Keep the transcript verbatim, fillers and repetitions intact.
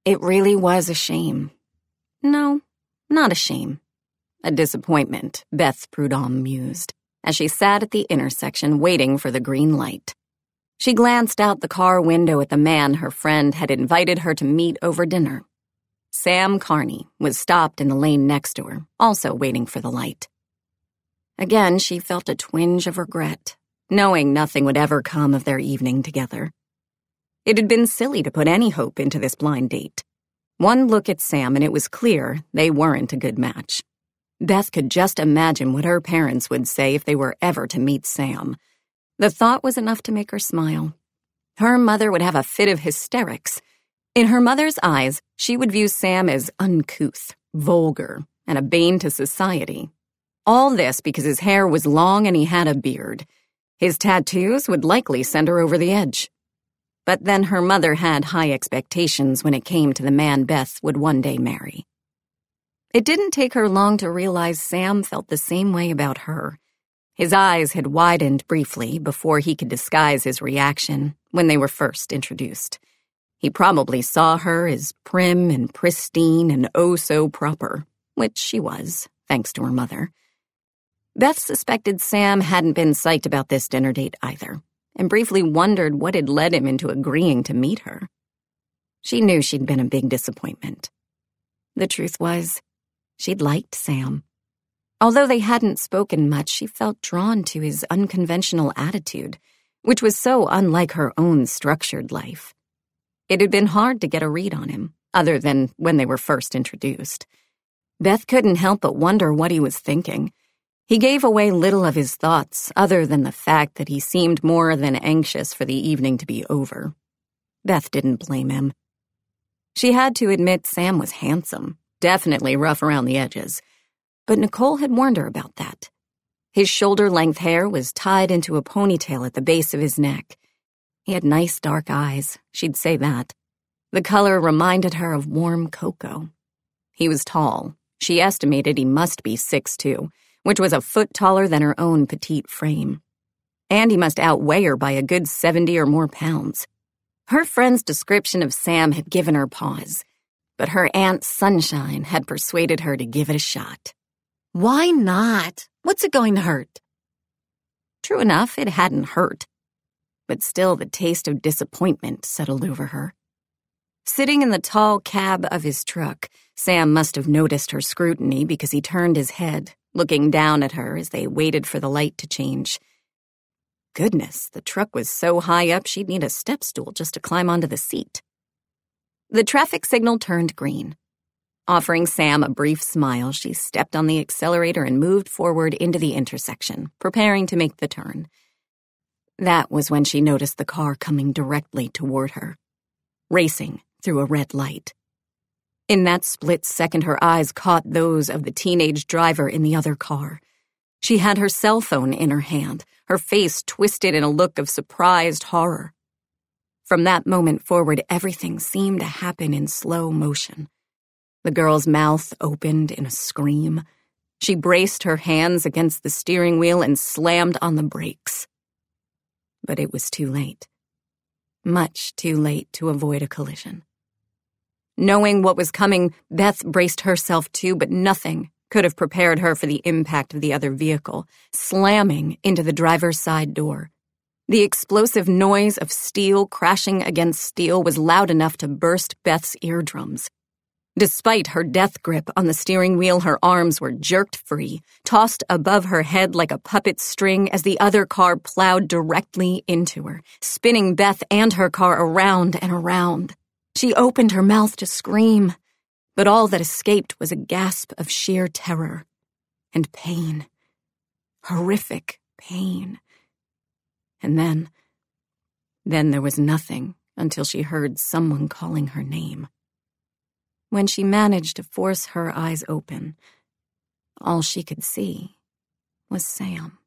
It really was a shame. No, not a shame. A disappointment, Beth Prudhomme mused, as she sat at the intersection waiting for the green light. She glanced out the car window at the man her friend had invited her to meet over dinner. Sam Carney was stopped in the lane next to her, also waiting for the light. Again, she felt a twinge of regret, knowing nothing would ever come of their evening together. It had been silly to put any hope into this blind date. One look at Sam and it was clear they weren't a good match. Beth could just imagine what her parents would say if they were ever to meet Sam. The thought was enough to make her smile. Her mother would have a fit of hysterics. In her mother's eyes, she would view Sam as uncouth, vulgar, and a bane to society. All this because his hair was long and he had a beard. His tattoos would likely send her over the edge. But then her mother had high expectations when it came to the man Beth would one day marry. It didn't take her long to realize Sam felt the same way about her. His eyes had widened briefly before he could disguise his reaction when they were first introduced. He probably saw her as prim and pristine and oh so proper, which she was, thanks to her mother. Beth suspected Sam hadn't been psyched about this dinner date either, and briefly wondered what had led him into agreeing to meet her. She knew she'd been a big disappointment. The truth was, she'd liked Sam. Although they hadn't spoken much, she felt drawn to his unconventional attitude, which was so unlike her own structured life. It had been hard to get a read on him, other than when they were first introduced. Beth couldn't help but wonder what he was thinking. He gave away little of his thoughts, other than the fact that he seemed more than anxious for the evening to be over. Beth didn't blame him. She had to admit Sam was handsome, definitely rough around the edges. But Nicole had warned her about that. His shoulder-length hair was tied into a ponytail at the base of his neck. He had nice dark eyes, she'd say that. The color reminded her of warm cocoa. He was tall. She estimated he must be six two, which was a foot taller than her own petite frame. And he must outweigh her by a good seventy or more pounds. Her friend's description of Sam had given her pause, but her Aunt Sunshine had persuaded her to give it a shot. Why not? What's it going to hurt? True enough, it hadn't hurt. But still the taste of disappointment settled over her. Sitting in the tall cab of his truck, Sam must have noticed her scrutiny because he turned his head, looking down at her as they waited for the light to change. Goodness, the truck was so high up she'd need a step stool just to climb onto the seat. The traffic signal turned green. Offering Sam a brief smile, she stepped on the accelerator and moved forward into the intersection, preparing to make the turn. That was when she noticed the car coming directly toward her, racing through a red light. In that split second, her eyes caught those of the teenage driver in the other car. She had her cell phone in her hand, her face twisted in a look of surprised horror. From that moment forward, everything seemed to happen in slow motion. The girl's mouth opened in a scream. She braced her hands against the steering wheel and slammed on the brakes. But it was too late. Much too late to avoid a collision. Knowing what was coming, Beth braced herself too, but nothing could have prepared her for the impact of the other vehicle, slamming into the driver's side door. The explosive noise of steel crashing against steel was loud enough to burst Beth's eardrums. Despite her death grip on the steering wheel, her arms were jerked free, tossed above her head like a puppet string as the other car plowed directly into her, spinning Beth and her car around and around. She opened her mouth to scream, but all that escaped was a gasp of sheer terror and pain. Horrific pain. And then, then there was nothing until she heard someone calling her name. When she managed to force her eyes open, all she could see was Sam.